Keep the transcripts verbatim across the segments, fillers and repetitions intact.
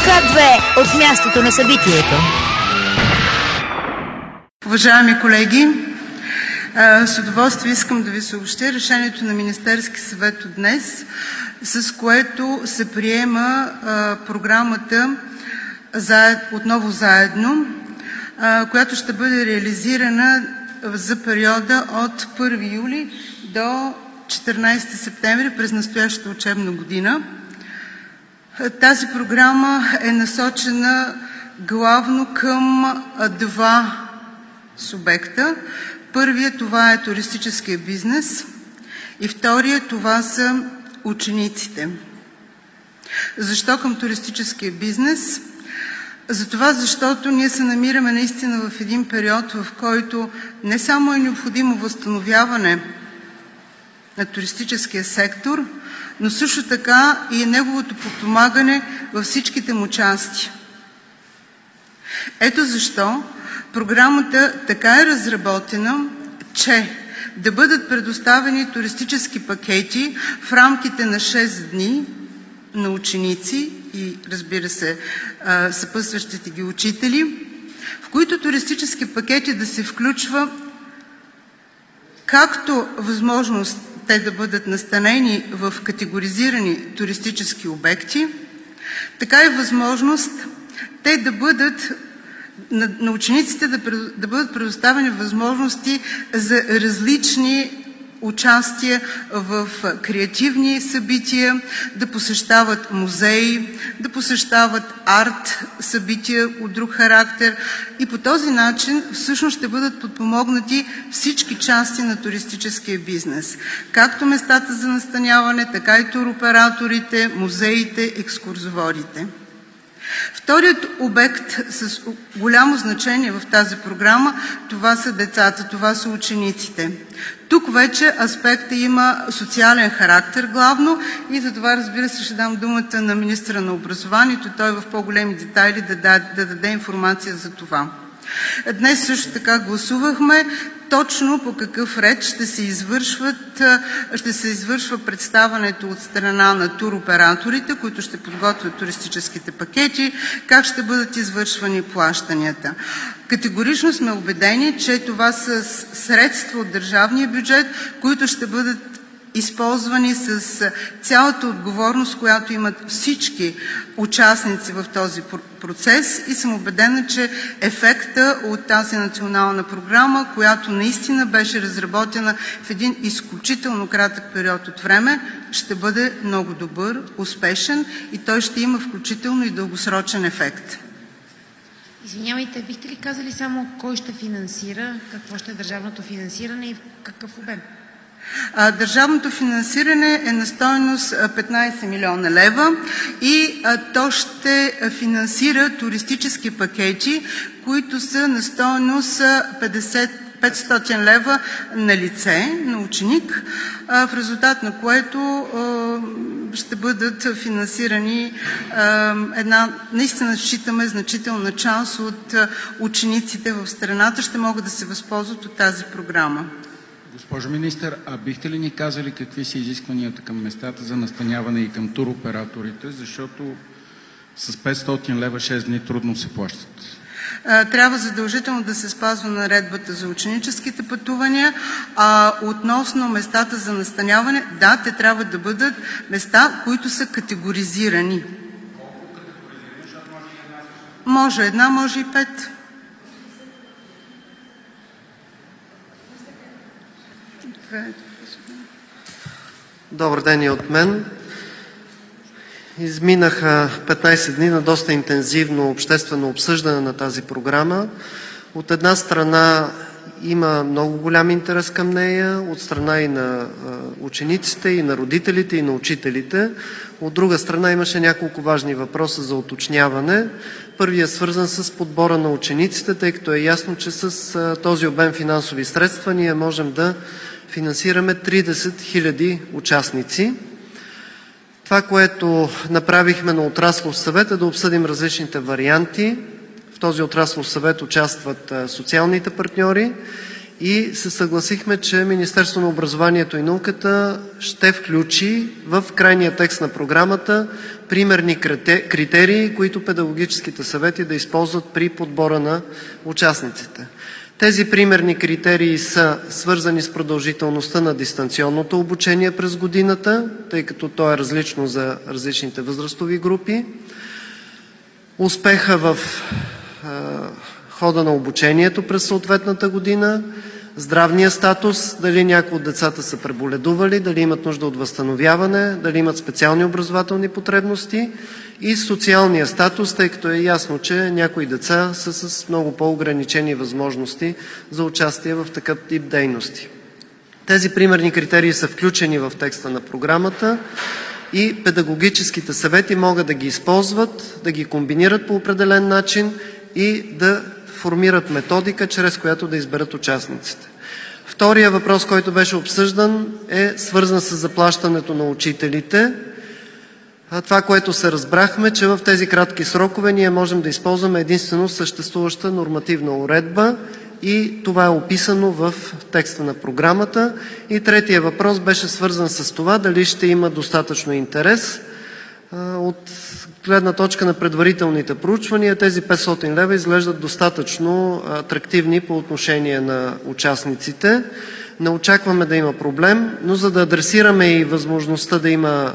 К две от мястото на събитието. Уважаеми колеги, с удоволствие искам да ви съобщя решението на Министерския съвет от днес, с което се приема програмата Отново заедно, която ще бъде реализирана за периода от първи юли до четиринадесети септември през настоящата учебна година. Тази програма е насочена главно към два субекта. Първият това е туристическия бизнес и вторият това са учениците. Защо към туристическия бизнес? Затова, защото ние се намираме наистина в един период, в който не само е необходимо възстановяване на туристическия сектор, но също така и неговото подпомагане във всичките му части. Ето защо програмата така е разработена, че да бъдат предоставени туристически пакети в рамките на шест дни на ученици и, разбира се, съпътстващите ги учители, в които туристически пакети да се включва както възможност те да бъдат настанени в категоризирани туристически обекти, така и възможност те да бъдат на, на учениците да, да бъдат предоставени възможности за различни участия в креативни събития, да посещават музеи, да посещават арт събития от друг характер и по този начин всъщност ще бъдат подпомогнати всички части на туристическия бизнес. Както местата за настаняване, така и туроператорите, музеите, екскурзоводите. Вторият обект с голямо значение в тази програма, това са децата, това са учениците. Тук вече аспектът има социален характер главно и за това, разбира се, ще дам думата на министъра на образованието, той в по-големи детайли да даде, да даде информация за това. Днес също така гласувахме точно по какъв ред ще се, извършват, ще се извършва представянето от страна на туроператорите, които ще подготвят туристическите пакети, как ще бъдат извършвани плащанията. Категорично сме убедени, че това са средства от държавния бюджет, които ще бъдат използвани с цялата отговорност, която имат всички участници в този процес и съм убедена, че ефекта от тази национална програма, която наистина беше разработена в един изключително кратък период от време, ще бъде много добър, успешен и той ще има включително и дългосрочен ефект. Извинявайте, бихте ли казали само кой ще финансира, какво ще е държавното финансиране и в какъв обем? Държавното финансиране е на стойност петнадесет милиона лева и то ще финансира туристически пакети, които са на стойност петстотин лева на лице, на ученик, в резултат на което ще бъдат финансирани една, наистина считаме, значителна част от учениците в страната ще могат да се възползват от тази програма. Госпожо министър, а бихте ли ни казали какви са изискванията към местата за настаняване и към туроператорите, защото с петстотин лева шест дни трудно се плащат? Трябва задължително да се спазва наредбата за ученическите пътувания, а относно местата за настаняване, да, те трябва да бъдат места, които са категоризирани. Може една, може и пет. Добър ден и от мен. Изминаха петнадесет дни на доста интензивно обществено обсъждане на тази програма. От една страна има много голям интерес към нея, от страна и на учениците, и на родителите, и на учителите. От друга страна имаше няколко важни въпроса за уточняване. Първият е свързан с подбора на учениците, тъй като е ясно, че с този обем финансови средства ние можем да финансираме тридесет хиляди участници. Това, което направихме на отраслов съвет, е да обсъдим различните варианти. В този отраслов съвет участват социалните партньори и се съгласихме, че Министерството на образованието и науката ще включи в крайния текст на програмата примерни критерии, които педагогическите съвети да използват при подбора на участниците. Тези примерни критерии са свързани с продължителността на дистанционното обучение през годината, тъй като то е различно за различните възрастови групи, успеха в е, хода на обучението през съответната година, здравния статус, дали някои от децата са преболедували, дали имат нужда от възстановяване, дали имат специални образователни потребности и социалния статус, тъй като е ясно, че някои деца са с много по-ограничени възможности за участие в такъв тип дейности. Тези примерни критерии са включени в текста на програмата и педагогическите съвети могат да ги използват, да ги комбинират по определен начин и да формират методика, чрез която да изберат участниците. Втория въпрос, който беше обсъждан, е свързан с заплащането на учителите. Това, което се разбрахме, че в тези кратки срокове ние можем да използваме единствено съществуваща нормативна уредба и това е описано в текста на програмата. И третия въпрос беше свързан с това дали ще има достатъчно интерес. От гледна точка на предварителните проучвания, тези петстотин лева изглеждат достатъчно атрактивни по отношение на участниците. Не очакваме да има проблем, но за да адресираме и възможността да има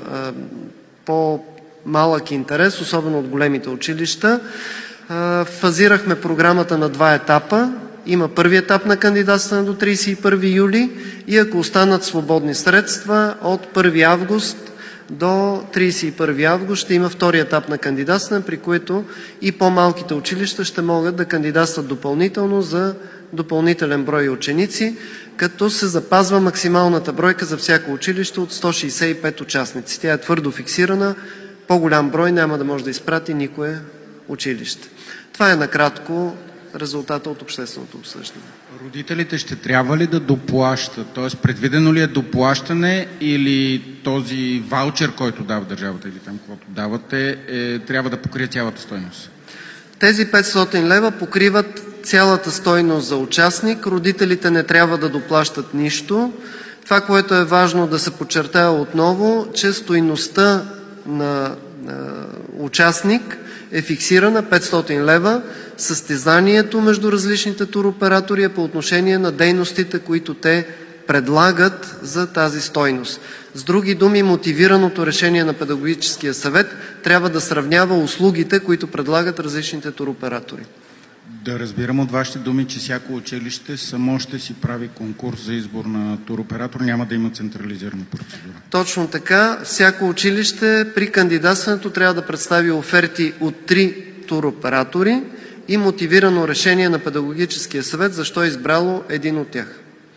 по-малък интерес, особено от големите училища, фазирахме програмата на два етапа. Има първи етап на кандидатстване до тридесет и първи юли и ако останат свободни средства, от първи август до тридесет и първи август ще има втори етап на кандидатстване, при което и по-малките училища ще могат да кандидатстват допълнително за допълнителен брой ученици, като се запазва максималната бройка за всяко училище от сто шейсет и пет участници. Тя е твърдо фиксирана, по-голям брой няма да може да изпрати никое училище. Това е накратко резултата от общественото обсъждане. Родителите ще трябва ли да доплащат? Т.е. предвидено ли е доплащане или този ваучер, който дава държавата или там, каквото давате, е, трябва да покрие цялата стойност? Тези петстотин лева покриват цялата стойност за участник. Родителите не трябва да доплащат нищо. Това, което е важно да се подчертая отново, че стойността на е, участник е фиксирана петстотин лева. Състезанието между различните туроператори е по отношение на дейностите, които те предлагат за тази стойност. С други думи, мотивираното решение на педагогическия съвет трябва да сравнява услугите, които предлагат различните туроператори. Да разбирам от вашите думи, че всяко училище само ще си прави конкурс за избор на туроператор, няма да има централизирана процедура. Точно така. Всяко училище при кандидатстването трябва да представи оферти от три туроператори и мотивирано решение на педагогическия съвет, защо е избрало един от тях.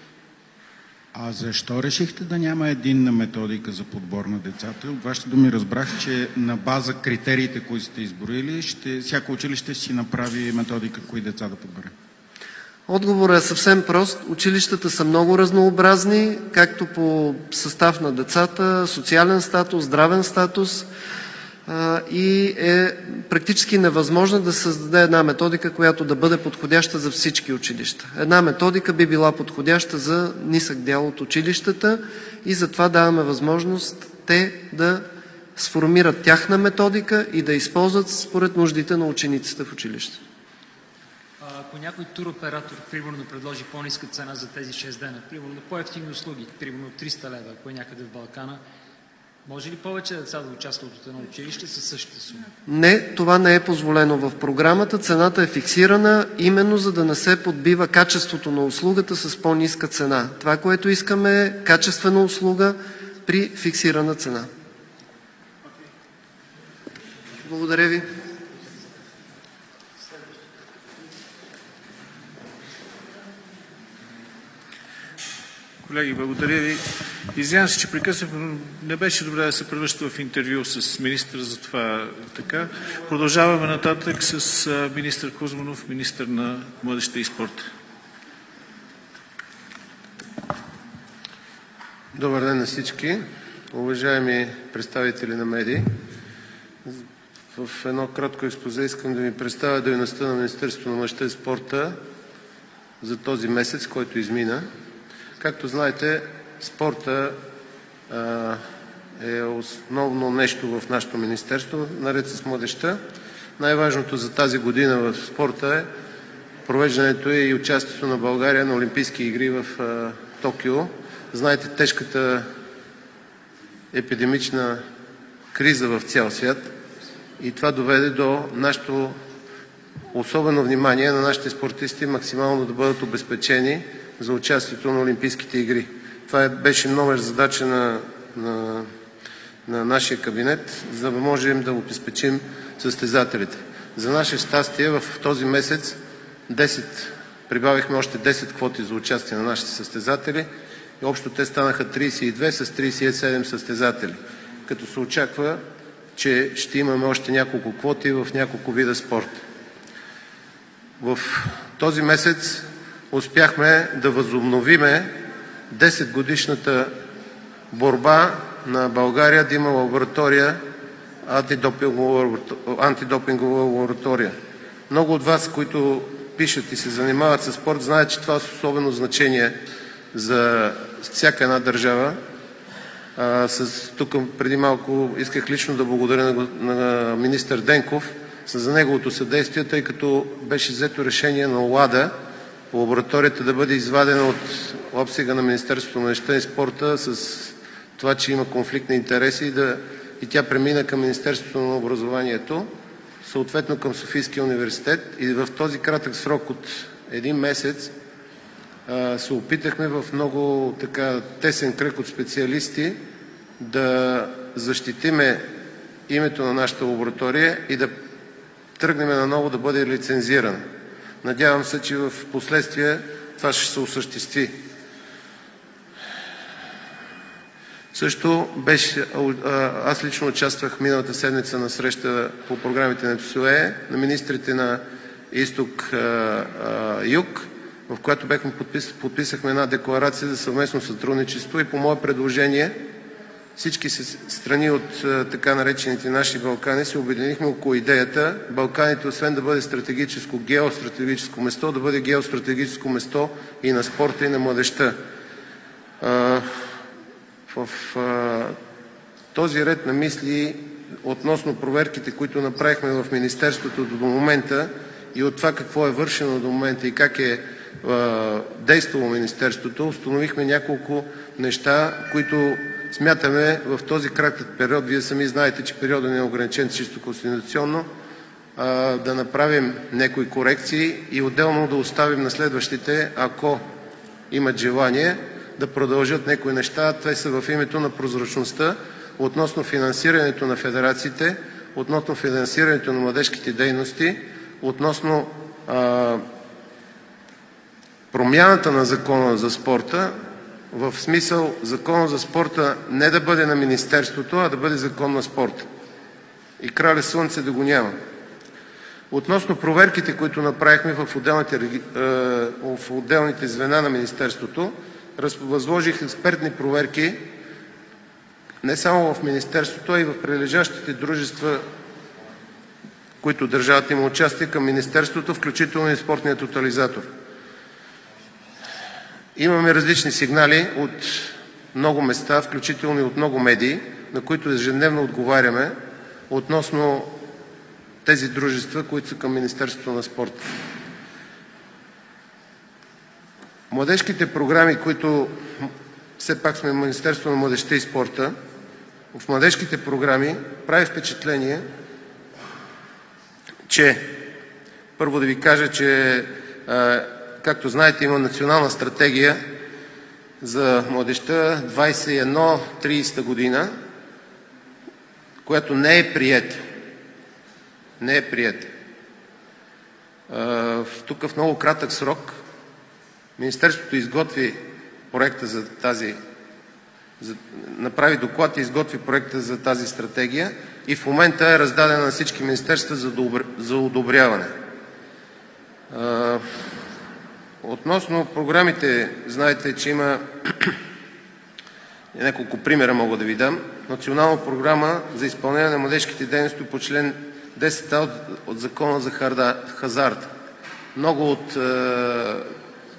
А защо решихте да няма единна методика за подбор на децата? От вашите думи разбрах, че на база критериите, които сте изброили, ще, всяко училище си направи методика, кои деца да подбере. Отговорът е съвсем прост. Училищата са много разнообразни, както по състав на децата, социален статус, здравен статус и е практически невъзможно да създаде една методика, която да бъде подходяща за всички училища. Една методика би била подходяща за нисък дял от училищата и затова даваме възможност те да сформират тяхна методика и да използват според нуждите на учениците в училище. Ако някой туроператор, примерно, предложи по-ниска цена за тези шест дена, примерно по-евтини услуги, примерно триста лева, ако е някъде в Балкана, може ли повече деца да участват от едно училище със същата сума? Не, това не е позволено в програмата. Цената е фиксирана именно за да не се подбива качеството на услугата с по-ниска цена. Това, което искаме е качествена услуга при фиксирана цена. Благодаря ви. Колеги, благодаря ви. Извинявам се, че прекъснах, но не беше добре да се превръща в интервю с министър, затова така. Продължаваме нататък с министър Кузманов, министър на младежта и спорта. Добър ден на всички, уважаеми представители на медии. В едно кратко експозе искам да ви представя дейността на Министерството на младежта и спорта за този месец, който измина. Както знаете, спорта а, е основно нещо в нашето министерство, наред с младежта. Най-важното за тази година в спорта е провеждането и участието на България на Олимпийски игри в а, Токио. Знаете тежката епидемична криза в цял свят и това доведе до нашето особено внимание на нашите спортисти максимално да бъдат обезпечени за участието на Олимпийските игри. Това беше номер задача на, на, на нашия кабинет, за да можем да обезпечим състезателите. За наше щастие в този месец десет, прибавихме още десет квоти за участие на нашите състезатели и общо те станаха тридесет и две с тридесет и седем състезатели, като се очаква, че ще имаме още няколко квоти в няколко вида спорт. В този месец успяхме да възобновиме десет годишната борба на България да има лаборатория, антидопингова лаборатория. Много от вас, които пишат и се занимават с спорт, знаят, че това е особено значение за всяка една държава. А, с, тук преди малко исках лично да благодаря на, на министър Денков за неговото съдействие, тъй като беше взето решение на ОЛАДА лабораторията да бъде извадена от обсега на Министерството на младежта и спорта с това, че има конфликт на интереси и, да, и тя премина към Министерството на образованието, съответно към Софийския университет. И в този кратък срок от един месец а, се опитахме в много така тесен кръг от специалисти да защитиме името на нашата лаборатория и да тръгнем наново да бъде лицензирана. Надявам се, че в последствие това ще се осъществи. Също беше, аз лично участвах миналата седмица на среща по програмите на ТСУЕ на министрите на Изток-Юг, в която бехме подпис, подписахме една декларация за съвместно сътрудничество и по мое предложение всички страни от така наречените наши Балкани се обединихме около идеята Балканите, освен да бъде стратегическо, геостратегическо место, да бъде геостратегическо место и на спорта, и на младежта. В този ред на мисли относно проверките, които направихме в Министерството до момента и от това какво е вършено до момента и как е действало Министерството, установихме няколко неща, които смятаме в този кратък период, вие сами знаете, че периодът не е ограничен чисто конституционно, да направим някои корекции и отделно да оставим на следващите, ако имат желание, да продължат някои неща. Те са в името на прозрачността относно финансирането на федерациите, относно финансирането на младежките дейности, относно а, промяната на закона за спорта, в смисъл закона за спорта не да бъде на Министерството, а да бъде закон на спорта. И Краля Слънце да го няма. Относно проверките, които направихме в отделните, в отделните звена на Министерството, възложих експертни проверки не само в Министерството, а и в прилежащите дружества, които държавата има участие към Министерството, включително и спортния тотализатор. Имаме различни сигнали от много места, включително и от много медии, на които ежедневно отговаряме относно тези дружества, които са към Министерството на спорта. Младежките програми, които все пак сме Министерството на младежта и спорта, в младежките програми прави впечатление, че първо да ви кажа, че както знаете, има национална стратегия за младежта двадесет и едно тридесета година, която не е приета. Не е приета. Тук в много кратък срок Министерството изготви проекта за тази, за, направи доклад и изготви проекта за тази стратегия и в момента е раздадена на всички министерства за, добр, за одобряване. Относно програмите, знаете, че има няколко примера мога да ви дам. Национална програма за изпълнение на младежките дейности по член десет а от, от Закона за хазарта. Много от е,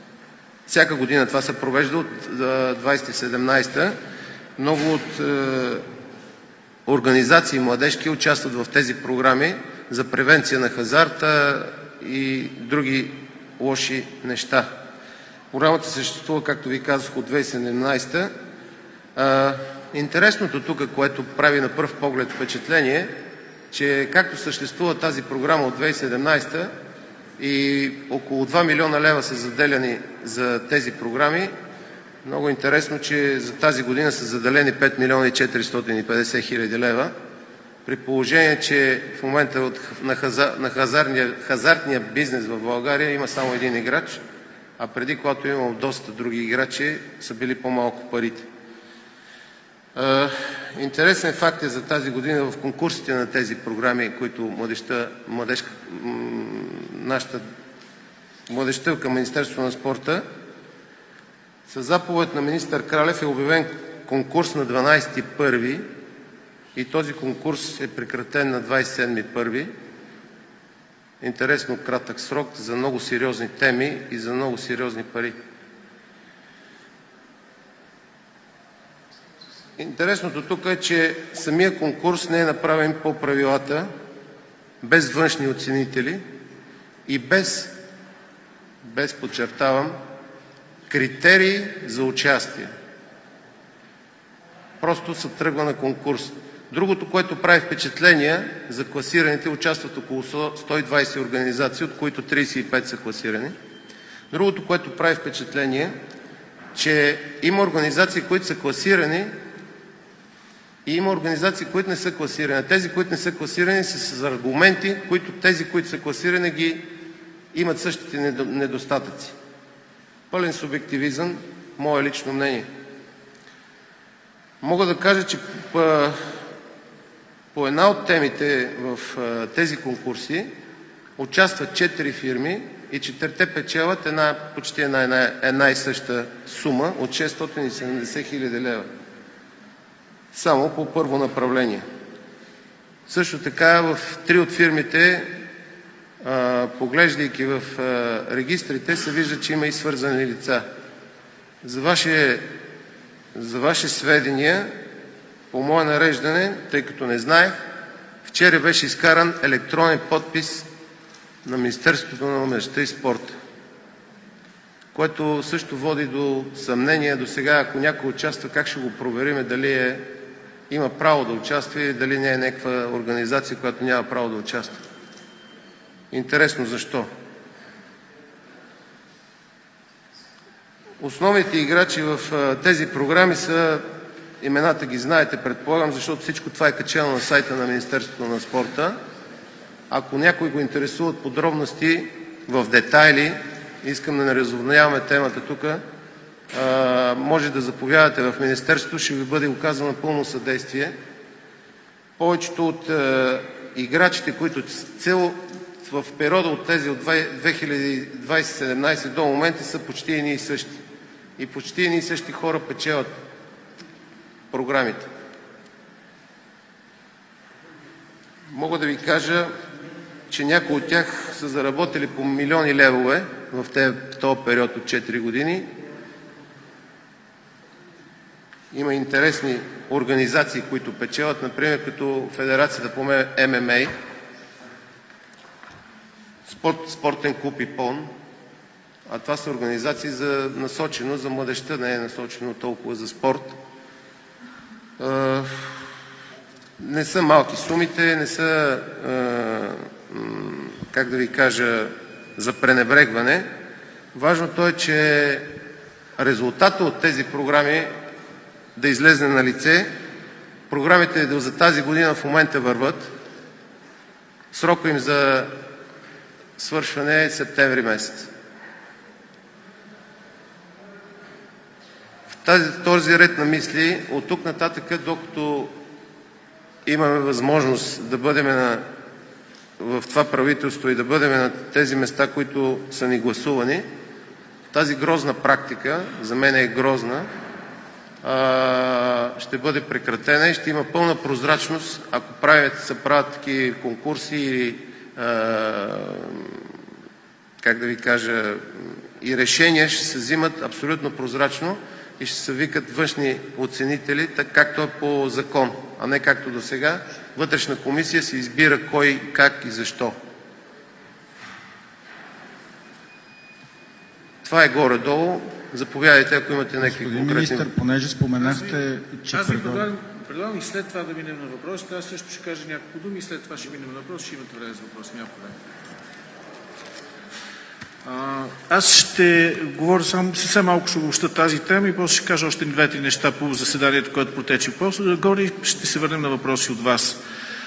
Всяка година това се провежда от двайсет седемнайсета. Много от е, организации младежки участват в тези програми за превенция на хазарта и други лоши неща. Програмата съществува, както ви казах, от две хиляди и седемнайсета. А, интересното тук, което прави на пръв поглед впечатление, че както съществува тази програма от две хиляди и седемнайсета и около два милиона лева са заделяни за тези програми, много интересно, че за тази година са заделени пет милиона и четиристотин и петдесет хиляди лева, при положение, че в момента от, на, хазар, на хазарния, хазартния бизнес в България има само един играч, а преди, когато имало доста други играчи, са били по-малко парите. Uh, интересен факт е за тази година в конкурсите на тези програми, които младежта, младежка, нашата младежта към Министерството на спорта, със заповед на министър Кралев е обявен конкурс на дванайсети първи и този конкурс е прекратен на двайсет и седми първи. Интересно кратък срок за много сериозни теми и за много сериозни пари. Интересното тук е, че самия конкурс не е направен по правилата, без външни оценители и без, без подчертавам, критерии за участие. Просто се тръгва на конкурс. Другото, което прави впечатление, за класираните участват около сто и двайсет организации, от които трийсет и пет са класирани. Другото, което прави впечатление, че има организации, които са класирани и има организации, които не са класирани. Тези, които не са класирани, са с аргументи, които тези, които са класирани, ги имат същите недостатъци. Пълен субективизъм, мое лично мнение. Мога да кажа, че по, по една от темите в тези конкурси участват четири фирми и четирите печелят една, почти една, една, една и съща сума от шестстотин и седемдесет хиляди лева. Само по първо направление. Също така в три от фирмите, а, поглеждайки в а, регистрите, се вижда, че има и свързани лица. За ваше, за ваше сведения, по мое нареждане, тъй като не знаех, вчера беше изкаран електронен подпис на Министерството на младежта и спорта, което също води до съмнение до сега, ако някой участва, как ще го провериме дали е, има право да участва и дали не е някаква организация, която няма право да участва. Интересно защо? Основните играчи в тези програми са, имената ги знаете, предполагам, защото всичко това е качено на сайта на Министерството на спорта. Ако някой го интересуват подробности в детайли, искам да не разовняваме темата тук, може да заповядате в Министерството, ще ви бъде оказано пълно съдействие. Повечето от играчите, които цел в периода от тези от две хиляди двайсет и седемнайсета до момента са почти едни и същи. И почти едни и същи хора печелят програмите. Мога да ви кажа, че някои от тях са заработили по милиони левове в този период от четири години. Има интересни организации, които печелят, например като Федерацията по Ем Ем Ей, Спорт, спортен клуб ИПОН, а това са организации за насочено за младежта, не е насочено толкова за спорт. Не са малки сумите, не са, как да ви кажа, за пренебрегване. Важното е, че резултата от тези програми да излезе на лице. Програмите за тази година в момента върват. Срока им за свършване е септември месец. В тази, този ред на мисли, от тук нататък, докато имаме възможност да бъдем на, в това правителство и да бъдем на тези места, които са ни гласувани, тази грозна практика, за мен е грозна, ще бъде прекратена и ще има пълна прозрачност, ако правят, се правят такива конкурси или, как да ви кажа, и решения ще се взимат абсолютно прозрачно и ще се викат външни оценители, така както е по закон, а не както до сега. Вътрешна комисия се избира кой, как и защо. Това е горе-долу. Заповядайте, ако имате някакви конкретни... Господин министър, понеже споменахте, че... Аз ви предлагам, предлагам и след това да минем на въпросите. Аз също ще кажа няколко думи и след това ще минем на въпрос. Ще имате време за въпрос. Няма проблем. Аз ще говоря само съвсем малко, ще обобща тази тема и после ще кажа още две-три неща по заседанието, което протече. После горе ще се върнем на въпроси от вас.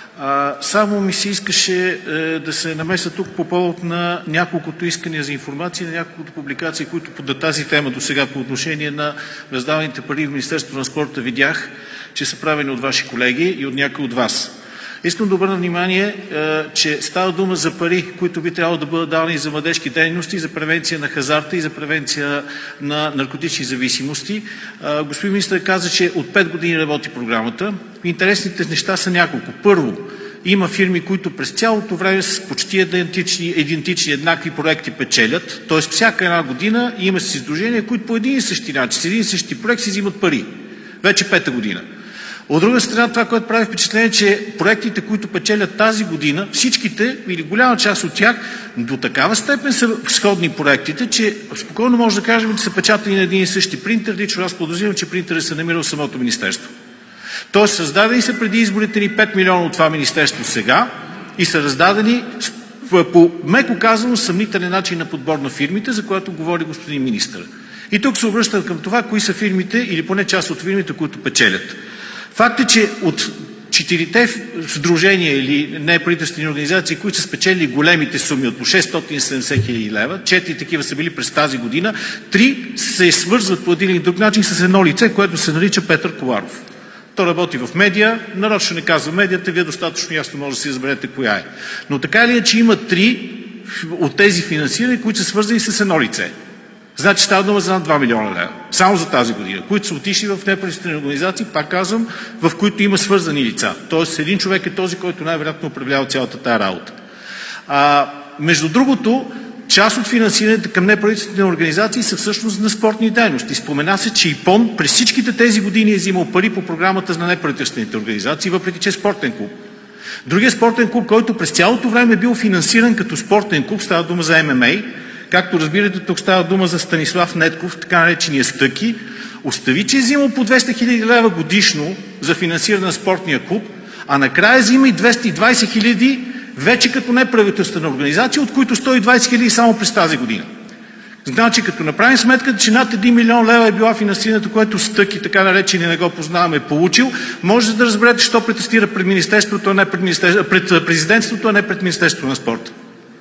А, само ми се искаше е, да се намеса тук по повод на няколкото искания за информация, на няколкото публикации, които под тази тема до сега по отношение на раздаваните пари в Министерството на спорта видях, че са правени от ваши колеги и от някои от вас. Искам да обърна внимание, е, че става дума за пари, които би трябвало да бъдат давани за младежки дейности, за превенция на хазарта и за превенция на наркотични зависимости. Е, господин министър каза, че от пет години работи програмата. Интересните неща са няколко. Първо, има фирми, които през цялото време с почти идентични, идентични еднакви проекти печелят. Т.е. всяка една година има си издружения, които по един и същи начин, с един и същи проект си взимат пари. Вече пета година. От друга страна, това, което прави впечатление, че проектите, които печелят тази година, всичките или голяма част от тях до такава степен са сходни проектите, че спокойно може да кажем, че са печатани на един и същи принтер, лично аз подозирам, че принтерът се намира в самото министерство. Тоест, създадени са преди изборите ни пет милиона от това министерство сега и са раздадени по, меко казано, съмнителен начин на подбор на фирмите, за което говори господин министър. И тук се обръщам към това, кои са фирмите или поне част от фирмите, които печелят. Факт е, че от четирите сдружения или неправителствени организации, които са спечели големите суми от по шестстотин и седемдесет хиляди лева, четири такива са били през тази година, три се свързват по един или друг начин с едно лице, което се нарича Петър Коларов. Той работи в медия, нарочно не казва медията, вие достатъчно ясно може да си разберете коя е. Но така ли е, че има три от тези финансирани, които са свързани с едно лице? Значи става дума за над два милиона лева. Само за тази година, които са отишли в неправителствени организации, пак казвам, в които има свързани лица. Тоест един човек е този, който най-вероятно управлява цялата тая работа. А, между другото, част от финансирането към неправителствени организации са всъщност на спортни дейности. Спомена се, че ИПОН през всичките тези години е взимал пари по програмата на неправителствените организации, въпреки че е спортен клуб. Другият спортен клуб, който през цялото време е бил финансиран като спортен клуб, става дума за Ем Ем Ей. Както разбирате, тук става дума за Станислав Нетков, така наречения Стъки. Остави, че е взимал по двеста хиляди лева годишно за финансиране на спортния клуб, а накрая взима и двеста и двадесет хиляди вече като неправителствена организация, от които сто и двадесет хиляди само през тази година. Значи, като направим сметка, че над един милион лева е била финансирането, което Стъки, така наречени не го познаваме, е получил, може да разберете, що протестира пред Министерството, а не пред, министерство, пред президентството, а не пред Министерството на спорта.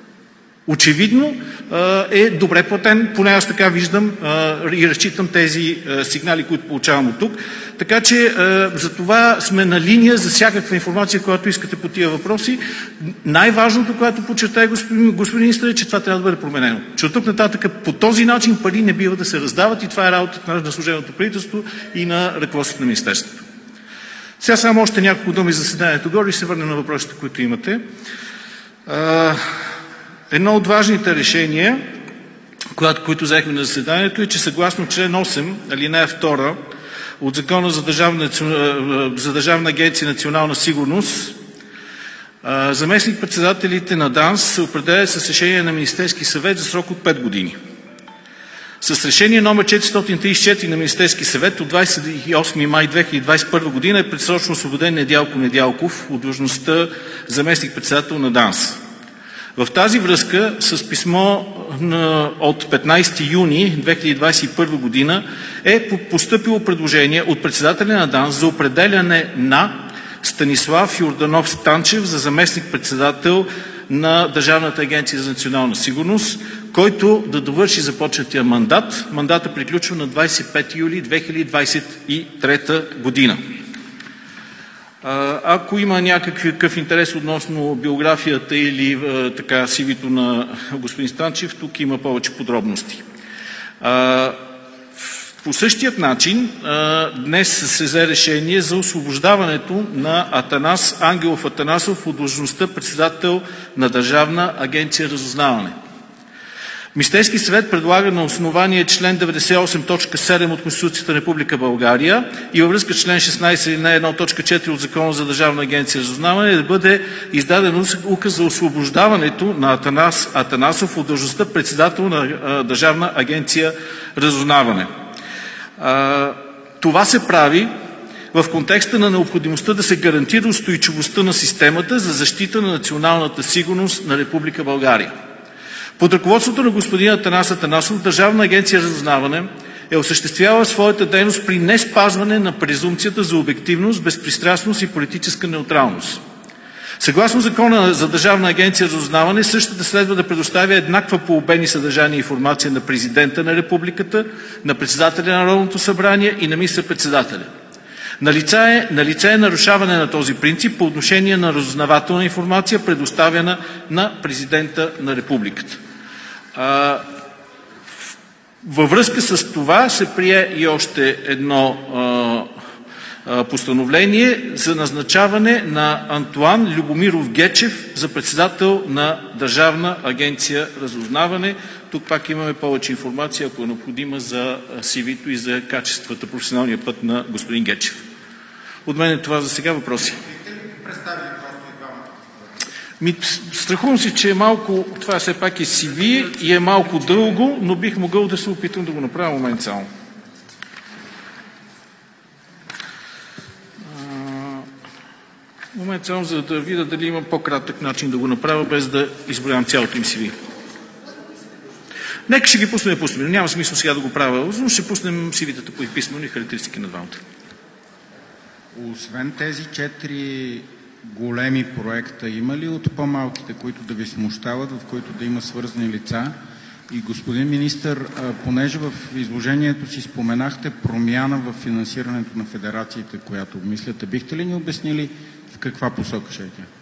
Очевидно е добре платен, поне аз така виждам и разчитам тези сигнали, които получавам от тук. Така че за това сме на линия за всякаква информация, която искате по тия въпроси. Най-важното, което подчертае господин, господин министър, е, че това трябва да бъде променено. Че от тук нататък по този начин пари не бива да се раздават и това е работата на служебното правителство и на ръководството на министерството. Сега само още няколко думи за заседанието горе и се върнем на въпросите, които имате. Едно от важните решения, които взехме на заседанието, е, че съгласно член осем, алинея втора от Закона за Държавна, за Държавна агенция национална сигурност, заместник-председателите на ДАНС се определят с решение на Министерски съвет за срок от пет години. С решение номер четиристотин тридесет и четири на Министерски съвет от двадесет и осми май две хиляди двадесет и първа година е предсрочно освободен Недялко Недялков от длъжността заместник-председател на ДАНС. В тази връзка с писмо от петнадесети юни две хиляди двадесет и първа година е постъпило предложение от председателя на ДАНС за определяне на Станислав Йорданов Станчев за заместник-председател на Държавната агенция за национална сигурност, който да довърши започнатия мандат. Мандата приключва на двадесет и пети юли две хиляди двадесет и трета година. Ако има някакъв интерес относно биографията или така сивито на господин Станчев, тук има повече подробности. По същият начин днес се взе решение за освобождаването на Атанас Ангелов Атанасов от длъжността председател на Държавна агенция разузнаване. Министерски съвет предлага на основание член деветдесет и осем точка седем от Конституцията на Република България и във връзка с член шестнадесет алинея едно точка четири от Закона за Държавна агенция разузнаване да бъде издаден указ за освобождаването на Атанас Атанасов от длъжността председател на Държавна агенция разузнаване. Това се прави в контекста на необходимостта да се гарантира устойчивостта на системата за защита на националната сигурност на Република България. Под ръководството на господин Атанас Атанасов Държавна агенция разузнаване е осъществявала своята дейност при неспазване на презумпцията за обективност, безпристрастност и политическа неутралност. Съгласно Закона за Държавна агенция разузнаване, същата следва да предоставя еднаква по обем и съдържание информация на президента на Републиката, на председателя на Народното събрание и на министър-председателя. Налице е, налице е нарушаване на този принцип по отношение на разузнавателна информация, предоставена на президента на Републиката. А, във връзка с това се прие и още едно а, а, постановление за назначаване на Антоан Любомиров Гечев за председател на Държавна агенция разузнаване. Тук пак имаме повече информация, ако е необходима, за си ви-то и за качествата, професионалния път на господин Гечев. От мен е това за сега. Въпроси. Ми, страхувам се, че е малко, това все пак е си ви и е малко дълго, но бих могъл да се опитам да го направя момент само. Момент само, за да видя дали имам по-кратък начин да го направя, без да изброявам цялото им си ви. Нека ще ги пуснем и пуснем. Няма смисъл сега да го правя, но ще пуснем си ви-тата по писмени характеристики на двамата. Освен тези четири големи проекта, има ли от по-малките, които да ви смущават, в които да има свързани лица? И господин министър, понеже в изложението си споменахте промяна в финансирането на федерациите, която обмисляте, бихте ли ни обяснили в каква посока ще е тя?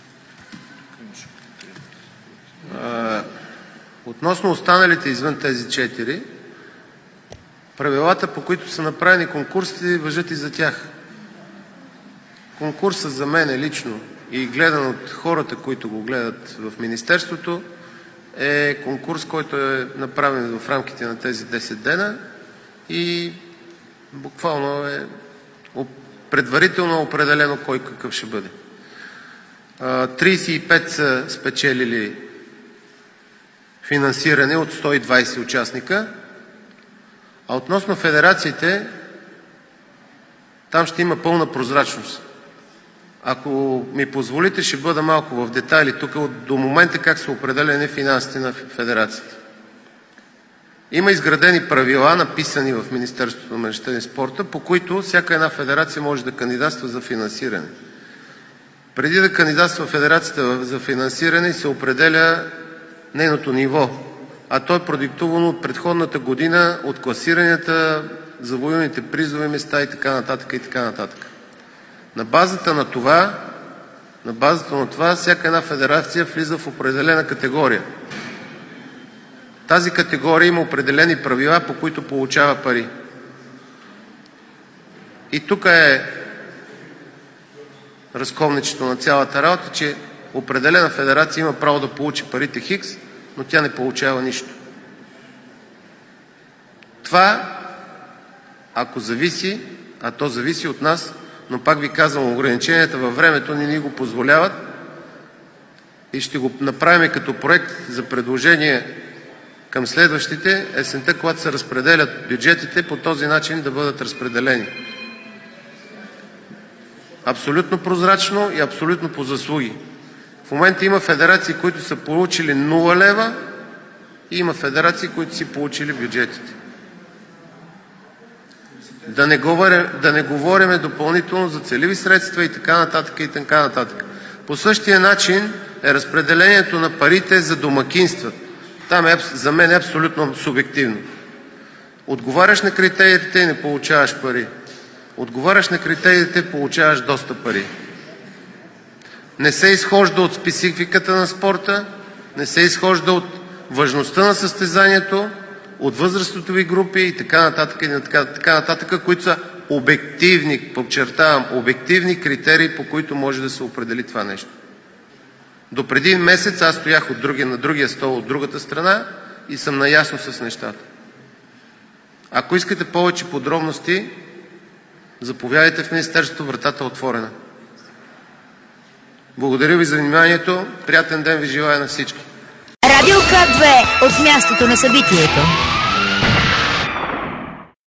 Относно останалите извън тези четири, правилата, по които са направени конкурсите, важат и за тях. Конкурсът за мен лично и гледан от хората, които го гледат в Министерството, е конкурс, който е направен в рамките на тези десет дена и буквално е предварително определено кой какъв ще бъде. тридесет и пет са спечелили финансиране от сто и двадесет участника, а относно федерациите, там ще има пълна прозрачност. Ако ми позволите, ще бъда малко в детайли тук до момента как са определени финансите на федерацията. Има изградени правила, написани в Министерството на младежта и спорта, по които всяка една федерация може да кандидатства за финансиране. Преди да кандидатства федерацията за финансиране, се определя нейното ниво, а то е продиктувано от предходната година, от класиранията, завоюваните призови места и така нататък и така нататък. На базата на това, на базата на това, всяка една федерация влиза в определена категория. Тази категория има определени правила, по които получава пари. И тук е разковничето на цялата работа, че определена федерация има право да получи парите Хикс, но тя не получава нищо. Това, ако зависи, а то зависи от нас, но пак ви казвам, ограниченията във времето не ни го позволяват и ще го направим като проект за предложение към следващите есента, когато се разпределят бюджетите, по този начин да бъдат разпределени. Абсолютно прозрачно и абсолютно по заслуги. В момента има федерации, които са получили нула лева и има федерации, които си получили бюджетите. Да не, говорим, да не говорим допълнително за целеви средства и така нататък и така нататък. По същия начин е разпределението на парите за домакинства. Там е, за мен е абсолютно субективно. Отговаряш на критериите и не получаваш пари. Отговаряш на критериите, получаваш доста пари. Не се изхожда от спецификата на спорта, не се изхожда от важността на състезанието, от възрастови групи и така нататък, и така, така нататък, които са обективни, подчертавам, обективни критерии, по които може да се определи това нещо. До преди месец аз стоях от други, на другия стол от другата страна и съм наясно с нещата. Ако искате повече подробности, заповядайте в Министерството, вратата е отворена. Благодаря ви за вниманието. Приятен ден ви желая на всички. Радио К две от мястото на събитието.